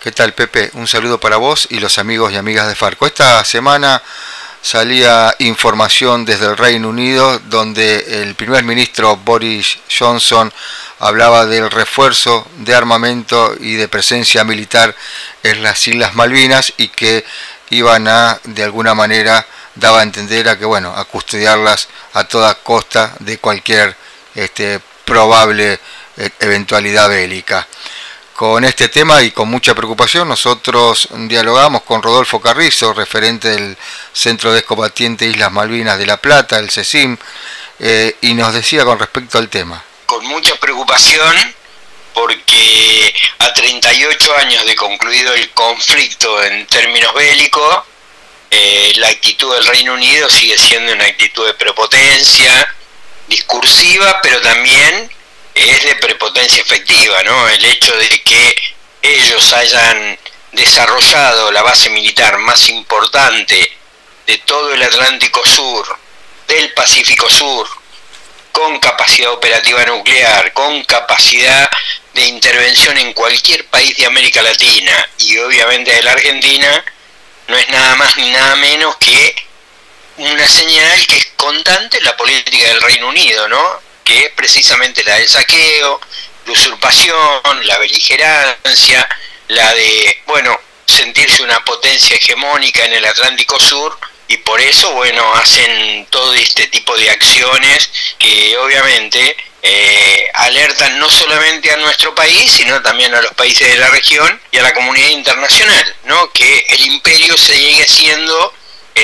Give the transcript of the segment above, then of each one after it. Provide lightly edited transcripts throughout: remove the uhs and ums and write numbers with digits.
¿Qué tal, Pepe? Un saludo para vos y los amigos y amigas de Farco. Esta semana salía información desde el Reino Unido donde el primer ministro Boris Johnson hablaba del refuerzo de armamento y de presencia militar en las Islas Malvinas y que iban a, de alguna manera, daba a entender a que, bueno, a custodiarlas a toda costa de cualquier probable eventualidad bélica. Con este tema y con mucha preocupación nosotros dialogamos con Rodolfo Carrizo, referente del Centro de Excombatientes Islas Malvinas de La Plata, el CECIM, y nos decía con respecto al tema. Con mucha preocupación porque a 38 años de concluido el conflicto en términos bélicos, la actitud del Reino Unido sigue siendo una actitud de prepotencia, discursiva, pero también es de prepotencia efectiva, ¿no? El hecho de que ellos hayan desarrollado la base militar más importante de todo el Atlántico Sur, del Pacífico Sur, con capacidad operativa nuclear, con capacidad de intervención en cualquier país de América Latina y obviamente de la Argentina, no es nada más ni nada menos que una señal que es constante en la política del Reino Unido, ¿no? Que es precisamente la del saqueo, la usurpación, la beligerancia, la de, bueno, sentirse una potencia hegemónica en el Atlántico Sur, y por eso, bueno, hacen todo este tipo de acciones que obviamente alertan no solamente a nuestro país, sino también a los países de la región y a la comunidad internacional, ¿no? Que el imperio se llegue siendo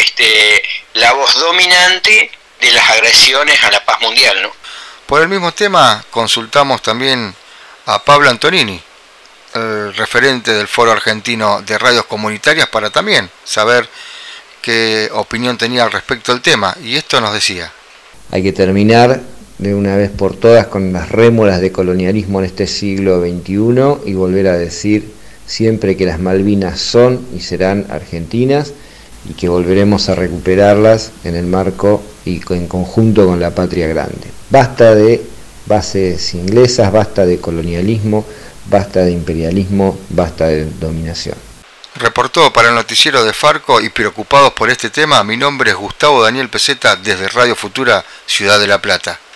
la voz dominante de las agresiones a la paz mundial, ¿no? Por el mismo tema consultamos también a Pablo Antonini, el referente del Foro Argentino de Radios Comunitarias, para también saber qué opinión tenía al respecto del tema, y esto nos decía. Hay que terminar de una vez por todas con las rémoras de colonialismo en este siglo XXI y volver a decir siempre que las Malvinas son y serán argentinas y que volveremos a recuperarlas en el marco y en conjunto con la patria grande. Basta de bases inglesas, basta de colonialismo, basta de imperialismo, basta de dominación. Reportó para el noticiero de Farco y preocupados por este tema, mi nombre es Gustavo Daniel Peseta desde Radio Futura, Ciudad de La Plata.